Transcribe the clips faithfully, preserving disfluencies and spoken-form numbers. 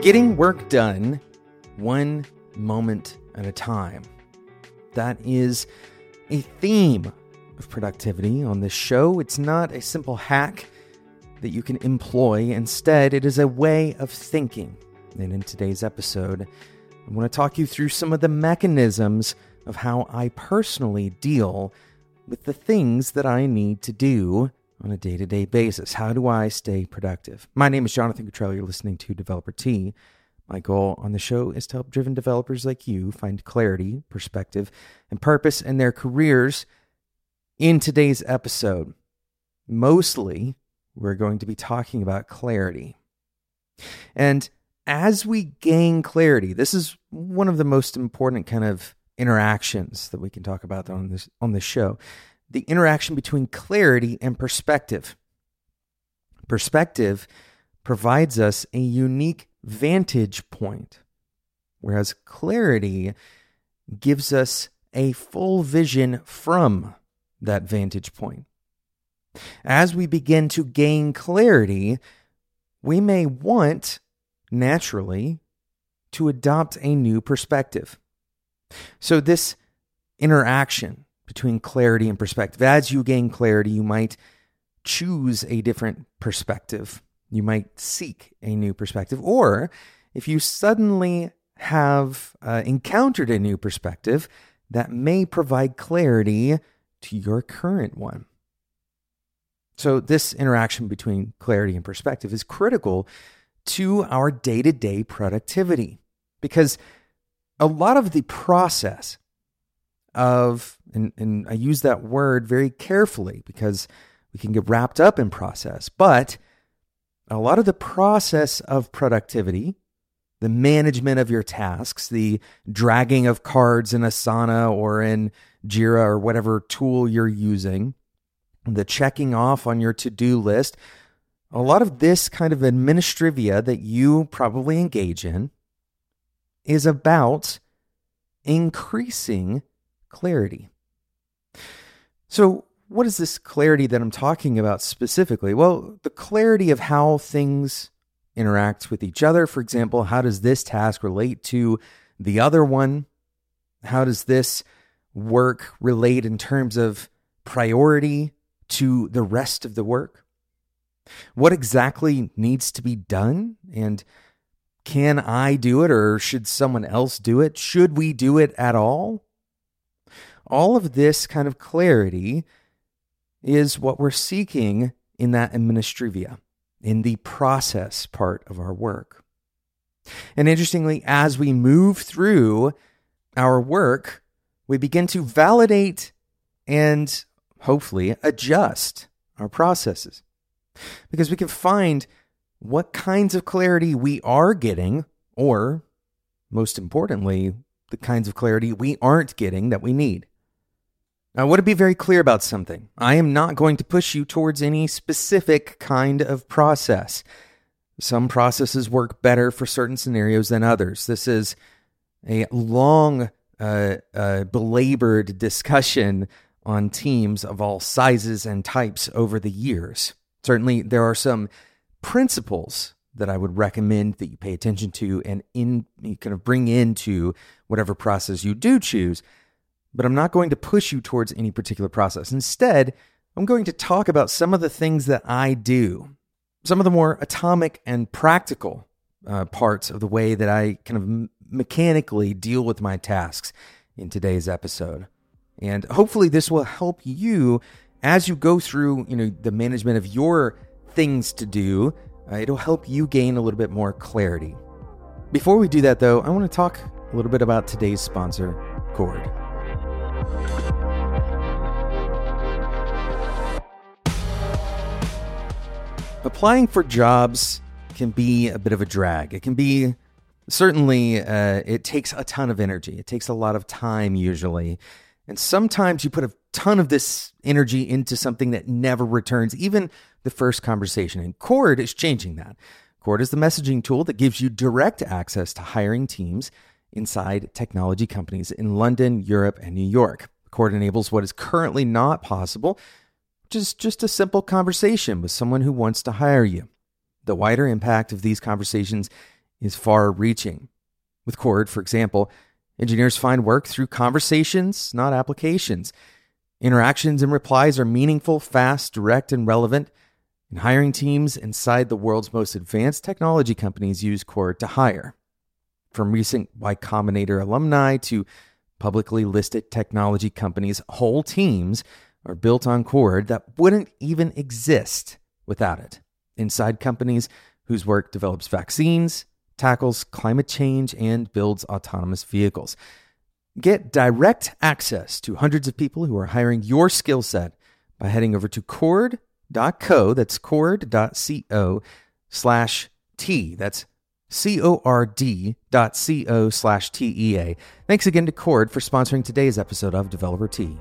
Getting work done one moment at a time. That is a theme of productivity on this show. It's not a simple hack that you can employ. Instead, it is a way of thinking. And in today's episode, I want to talk you through some of the mechanisms of how I personally deal with the things that I need to do on a day-to-day basis. How do I stay productive? My name is Jonathan Cottrell. You're listening to Developer Tea. My goal on the show is to help driven developers like you find clarity, perspective, and purpose in their careers. In today's episode, mostly, we're going to be talking about clarity. And as we gain clarity, this is one of the most important kind of interactions that we can talk about on this on this show. The interaction between clarity and perspective. Perspective provides us a unique vantage point, whereas clarity gives us a full vision from that vantage point. As we begin to gain clarity, we may want, naturally, to adopt a new perspective. So this interaction between clarity and perspective, as you gain clarity, you might choose a different perspective. You might seek a new perspective. Or if you suddenly have uh, encountered a new perspective, that may provide clarity to your current one. So this interaction between clarity and perspective is critical to our day-to-day productivity, because a lot of the process of, and, and I use that word very carefully because we can get wrapped up in process, but a lot of the process of productivity, the management of your tasks, the dragging of cards in Asana or in Jira or whatever tool you're using, the checking off on your to-do list, a lot of this kind of administrivia that you probably engage in is about increasing clarity. So what is this clarity that I'm talking about specifically? Well, the clarity of how things interact with each other. For example, how does this task relate to the other one? How does this work relate in terms of priority to the rest of the work? What exactly needs to be done? And can I do it, or should someone else do it? Should we do it at all? All of this kind of clarity is what we're seeking in that administrivia, in the process part of our work. And interestingly, as we move through our work, we begin to validate and hopefully adjust our processes, because we can find what kinds of clarity we are getting, or most importantly, the kinds of clarity we aren't getting that we need. Now, I want to be very clear about something. I am not going to push you towards any specific kind of process. Some processes work better for certain scenarios than others. This is a long, uh, uh, belabored discussion on teams of all sizes and types over the years. Certainly, there are some principles that I would recommend that you pay attention to and in you kind of bring into whatever process you do choose. But I'm not going to push you towards any particular process. Instead, I'm going to talk about some of the things that I do, some of the more atomic and practical uh, parts of the way that I kind of m- mechanically deal with my tasks in today's episode. And hopefully this will help you as you go through, you know, the management of your things to do. Uh, it'll help you gain a little bit more clarity. Before we do that, though, I want to talk a little bit about today's sponsor, Cord. Applying for jobs can be a bit of a drag. It can be, certainly, uh, it takes a ton of energy. It takes a lot of time usually. And sometimes you put a ton of this energy into something that never returns, even the first conversation. And Cord is changing that. Cord is the messaging tool that gives you direct access to hiring teams inside technology companies in London, Europe, and New York. Cord enables what is currently not possible, which is just a simple conversation with someone who wants to hire you. The wider impact of these conversations is far-reaching. With Cord, for example, engineers find work through conversations, not applications. Interactions and replies are meaningful, fast, direct, and relevant. And hiring teams inside the world's most advanced technology companies use Cord to hire. From recent Y Combinator alumni to publicly listed technology companies, whole teams are built on Cord that wouldn't even exist without it. Inside companies whose work develops vaccines, tackles climate change, and builds autonomous vehicles. Get direct access to hundreds of people who are hiring your skill set by heading over to cord dot co, that's cord dot co slash T, that's C-O-R-D dot C-O slash T-E-A. Thanks again to Cord for sponsoring today's episode of Developer Tea.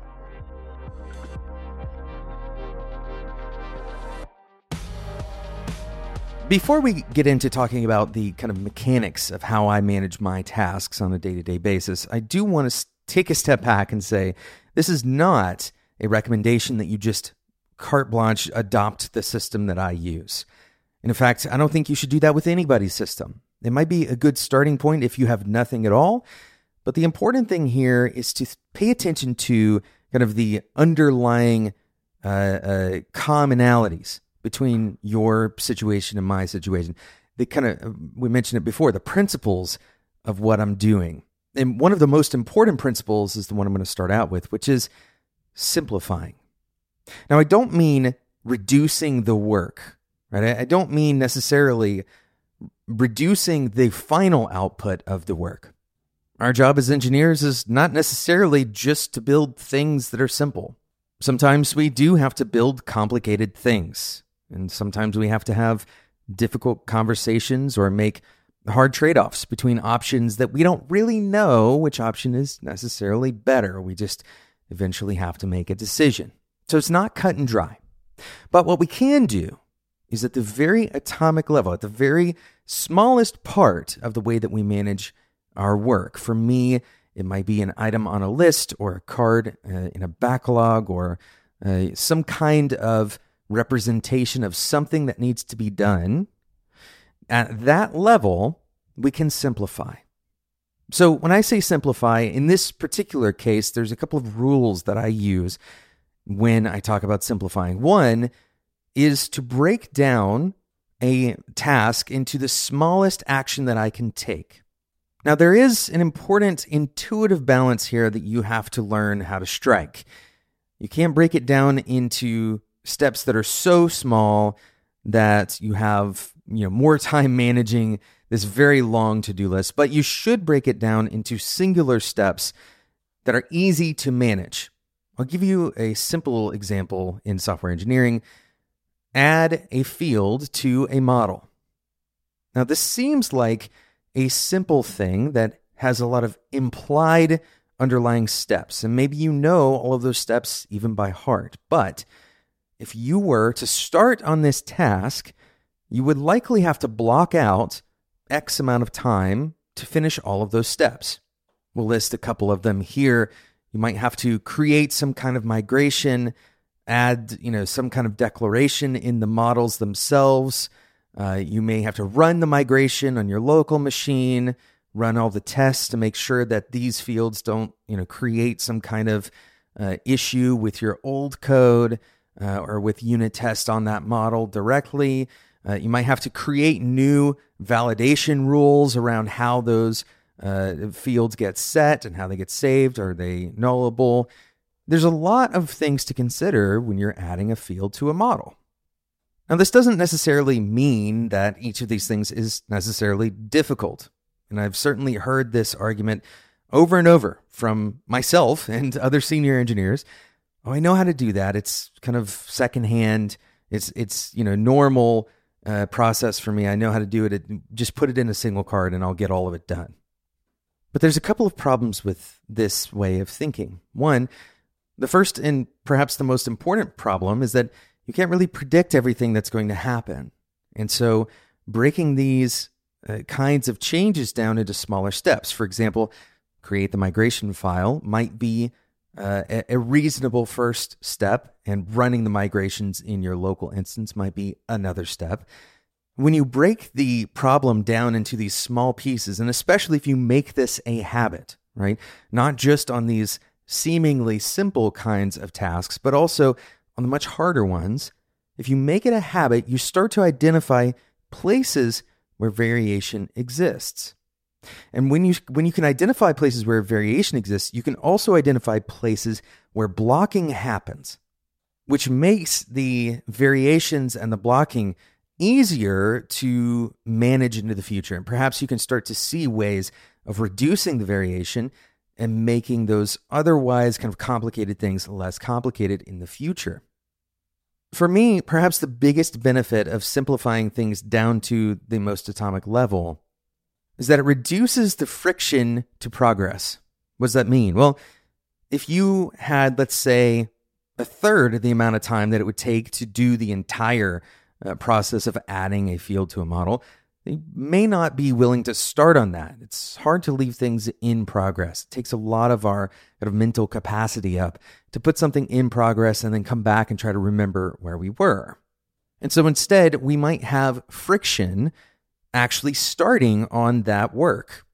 Before we get into talking about the kind of mechanics of how I manage my tasks on a day-to-day basis, I do want to take a step back and say this is not a recommendation that you just carte blanche adopt the system that I use. And in fact, I don't think you should do that with anybody's system. It might be a good starting point if you have nothing at all, but the important thing here is to pay attention to kind of the underlying uh, uh, commonalities between your situation and my situation. They kind of, we mentioned it before, the principles of what I'm doing. And one of the most important principles is the one I'm going to start out with, which is simplifying. Now, I don't mean reducing the work, right? I don't mean necessarily reducing the final output of the work. Our job as engineers is not necessarily just to build things that are simple. Sometimes we do have to build complicated things. And sometimes we have to have difficult conversations or make hard trade-offs between options that we don't really know which option is necessarily better. We just eventually have to make a decision. So it's not cut and dry. But what we can do is at the very atomic level, at the very smallest part of the way that we manage our work. For me, it might be an item on a list or a card uh, in a backlog or uh, some kind of representation of something that needs to be done. At that level, we can simplify. So when I say simplify, in this particular case, there's a couple of rules that I use when I talk about simplifying. One is to break down a task into the smallest action that I can take. Now, there is an important intuitive balance here that you have to learn how to strike. You can't break it down into steps that are so small that you have, you know, more time managing this very long to-do list, but you should break it down into singular steps that are easy to manage. I'll give you a simple example in software engineering. Add a field to a model. Now, this seems like a simple thing that has a lot of implied underlying steps, and maybe you know all of those steps even by heart, but if you were to start on this task, you would likely have to block out X amount of time to finish all of those steps. We'll list a couple of them here. You might have to create some kind of migration, add, you know, some kind of declaration in the models themselves. Uh, you may have to run the migration on your local machine, run all the tests to make sure that these fields don't, you know, create some kind of uh, issue with your old code. Uh, or with unit tests on that model directly. Uh, you might have to create new validation rules around how those uh, fields get set and how they get saved. Are they nullable? There's a lot of things to consider when you're adding a field to a model. Now, this doesn't necessarily mean that each of these things is necessarily difficult. And I've certainly heard this argument over and over from myself and other senior engineers. Oh, I know how to do that. It's kind of secondhand. It's, it's you know, normal uh, process for me. I know how to do it. it. Just put it in a single card and I'll get all of it done. But there's a couple of problems with this way of thinking. One, the first and perhaps the most important problem is that you can't really predict everything that's going to happen. And so breaking these uh, kinds of changes down into smaller steps, for example, create the migration file might be Uh, a, a reasonable first step, and running the migrations in your local instance might be another step. When you break the problem down into these small pieces, and especially if you make this a habit, right? Not just on these seemingly simple kinds of tasks, but also on the much harder ones, if you make it a habit, you start to identify places where variation exists. And when you when you can identify places where variation exists, you can also identify places where blocking happens, which makes the variations and the blocking easier to manage into the future. And perhaps you can start to see ways of reducing the variation and making those otherwise kind of complicated things less complicated in the future. For me, perhaps the biggest benefit of simplifying things down to the most atomic level is that it reduces the friction to progress. What does that mean? Well, if you had, let's say, a third of the amount of time that it would take to do the entire uh, process of adding a field to a model, you may not be willing to start on that. It's hard to leave things in progress. It takes a lot of our kind of mental capacity up to put something in progress and then come back and try to remember where we were. And so instead, we might have friction actually starting on that work.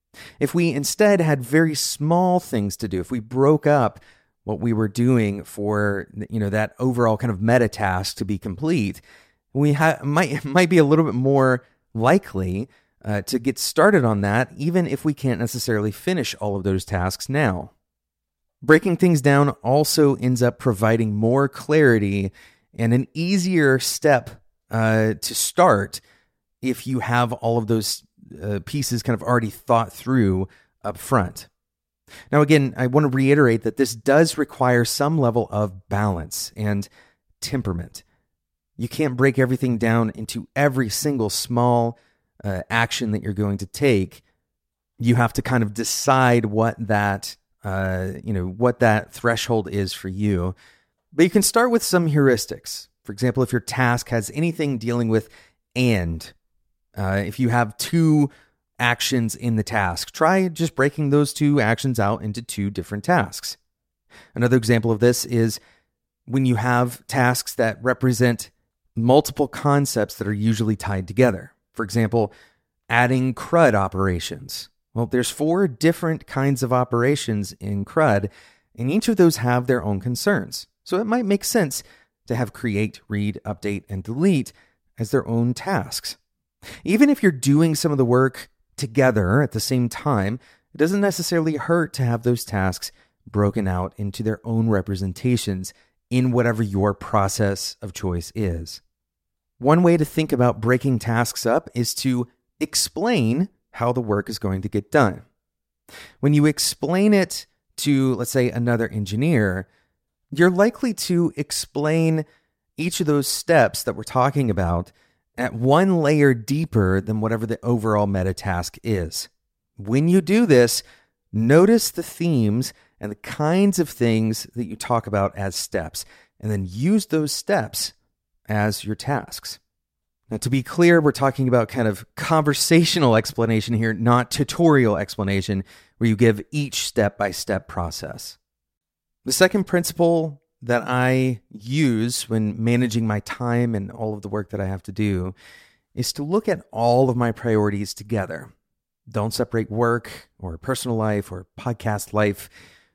If we instead had very small things to do, if we broke up what we were doing for, you know, that overall kind of meta task to be complete, we ha- might might be a little bit more likely uh, to get started on that, even if we can't necessarily finish all of those tasks now. Breaking things down also ends up providing more clarity and an easier step uh, to start if you have all of those uh, pieces kind of already thought through up front. Now, again, I want to reiterate that this does require some level of balance and temperament. You can't break everything down into every single small uh, action that you're going to take. You have to kind of decide what that, uh, you know, what that threshold is for you. But you can start with some heuristics. For example, if your task has anything dealing with and, uh, if you have two actions in the task, try just breaking those two actions out into two different tasks. Another example of this is when you have tasks that represent multiple concepts that are usually tied together. For example, adding CRUD operations. Well, there's four different kinds of operations in CRUD, and each of those have their own concerns. So it might make sense to have create, read, update, and delete as their own tasks. Even if you're doing some of the work together at the same time, it doesn't necessarily hurt to have those tasks broken out into their own representations in whatever your process of choice is. One way to think about breaking tasks up is to explain how the work is going to get done. When you explain it to, let's say, another engineer, you're likely to explain each of those steps that we're talking about at one layer deeper than whatever the overall meta task is. When you do this, notice the themes and the kinds of things that you talk about as steps, and then use those steps as your tasks. Now, to be clear, we're talking about kind of conversational explanation here, not tutorial explanation, where you give each step-by-step process. The second principle that I use when managing my time and all of the work that I have to do is to look at all of my priorities together. Don't separate work or personal life or podcast life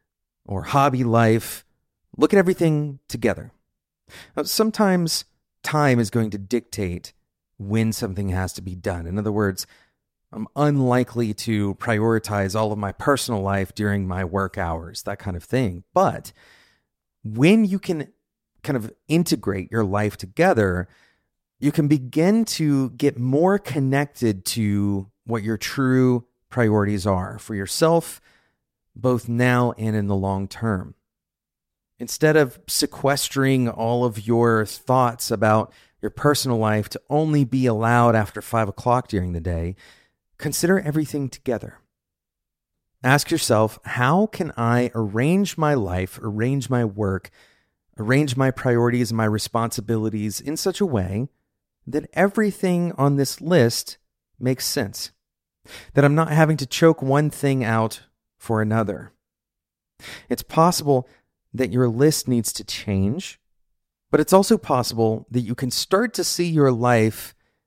or hobby life. Look at everything together. Now, sometimes time is going to dictate when something has to be done. In other words, I'm unlikely to prioritize all of my personal life during my work hours, that kind of thing. But when you can kind of integrate your life together, you can begin to get more connected to what your true priorities are for yourself, both now and in the long term. Instead of sequestering all of your thoughts about your personal life to only be allowed after five o'clock during the day, consider everything together. Ask yourself, how can I arrange my life, arrange my work, arrange my priorities and my responsibilities in such a way that everything on this list makes sense? That I'm not having to choke one thing out for another. It's possible that your list needs to change, but it's also possible that you can start to see your life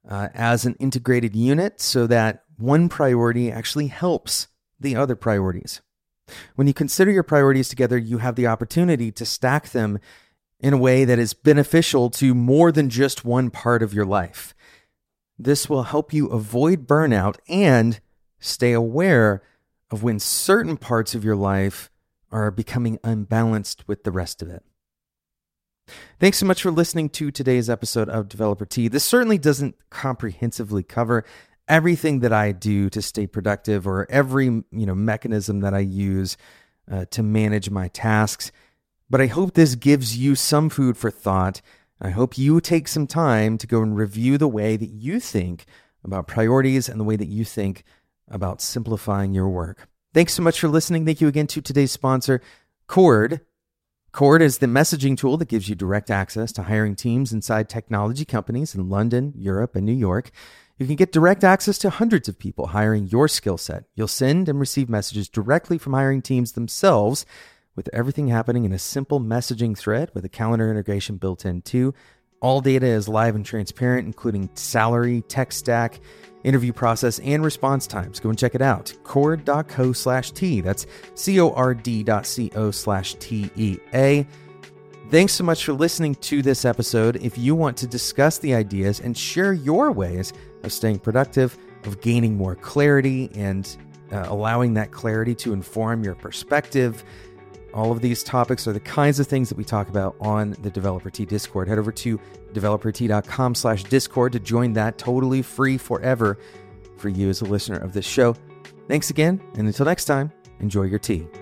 uh, as an integrated unit so that one priority actually helps the other priorities. When you consider your priorities together, you have the opportunity to stack them in a way that is beneficial to more than just one part of your life. This will help you avoid burnout and stay aware of when certain parts of your life are becoming unbalanced with the rest of it. Thanks so much for listening to today's episode of Developer Tea. This certainly doesn't comprehensively cover everything that I do to stay productive or every you know mechanism that I use uh, to manage my tasks. But I hope this gives you some food for thought. I hope you take some time to go and review the way that you think about priorities and the way that you think about simplifying your work. Thanks so much for listening. Thank you again to today's sponsor, Cord. Cord is the messaging tool that gives you direct access to hiring teams inside technology companies in London, Europe, and New York. You can get direct access to hundreds of people hiring your skill set. You'll send and receive messages directly from hiring teams themselves, with everything happening in a simple messaging thread with a calendar integration built in too. All data is live and transparent, including salary, tech stack, interview process, and response times. Go and check it out. Cord.co slash T. That's C-O-R-D dot C-O slash T-E-A. Thanks so much for listening to this episode. If you want to discuss the ideas and share your ways of staying productive, of gaining more clarity, and uh, allowing that clarity to inform your perspective, all of these topics are the kinds of things that we talk about on the Developer Tea Discord. Head over to developertea.com slash Discord to join that, totally free forever for you as a listener of this show. Thanks again, and until next time, enjoy your tea.